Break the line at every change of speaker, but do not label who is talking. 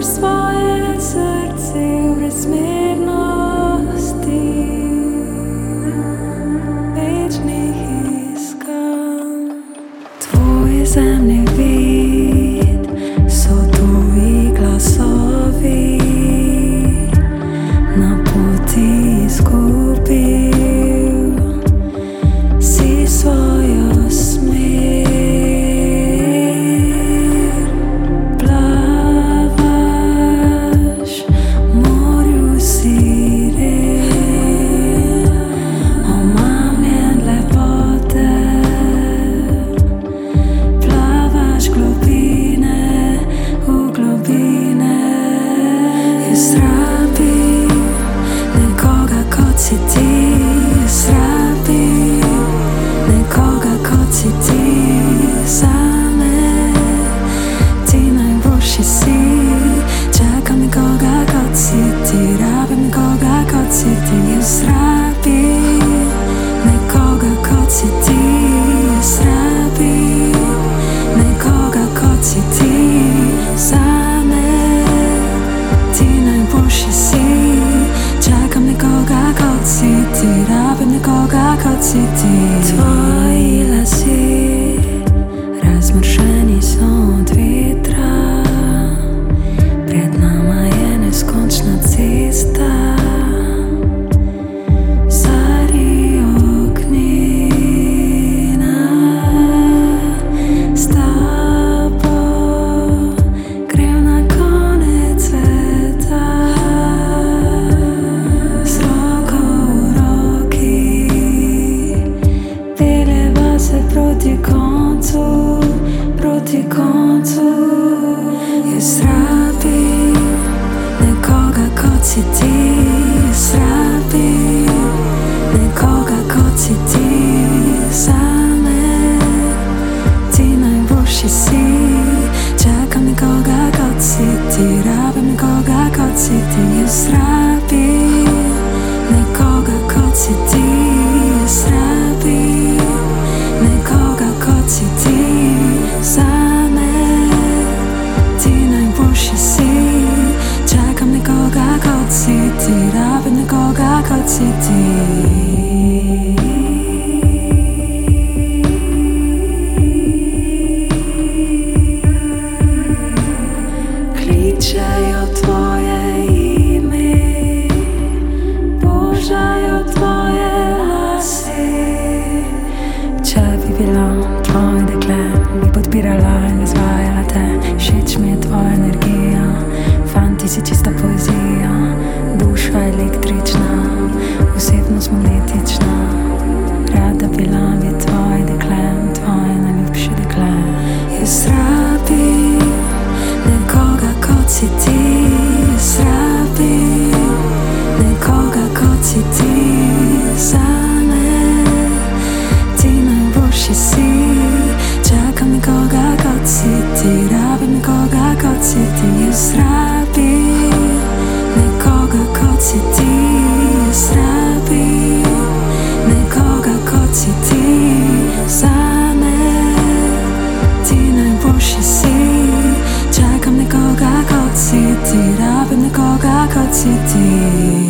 svoje srce v razmernosti večnih iskanj. Tvoj zemljevid so tvoji glasovi, na poti izgubil si svojo smer. Plavaš v morju sire, omamljen lepote. Plavaš globine v globine. Jaz rabim nekoga kot si ti, jaz rabim nekoga kot si ti zame. Ti najboljši si, čakam nekoga kot si ti, rabim nekoga kot si ti. Jaz rabim nekoga kot si ti, jaz rabim nekoga kot si ti zame. Ti najboljši si, čakam nekoga kot si ti, rabim nekoga kot si ti. Tvoji lasje razmršeni so od vetra, pred nama je neskončna cesta. Zari ognjena, s tabo grem na konec sveta. Z roko v roki peljeva se proti koncu, proti koncu. Jaz rabim nekoga kot si ti, jaz rabim nekoga kot si ti zame. Ti najboljši si, čakam nekoga kot si ti, rabim nekoga kot si ti. Jaz rabim nekoga kot si ti, jaz rabim nekoga kot si ti zame. Ti najboljši si, čakam nekoga kot si ti, rabim nekoga kot si ti. Kličejo tvoje ime, božajo tvoje lase. Če bi bila tvoje dekle, bi podpirala in izvajala te. Všeč mi je tvoja energija, fanti si čista poezija. Duša električna, osebnost magnetična. Rada bila bi tvoje dekle, tvoje najljubše dekle. Jaz rabim nekoga kot si ti, jaz rabim nekoga kot si ti zame. Ti najboljši si, čakam nekoga kot si ti, rabim nekoga kot si ti. Jaz rabim nekoga kot si ti, jaz rabim nekoga kot si ti zame. Ti najboljši si, čakam nekoga kot si ti, rabim nekoga kot si ti.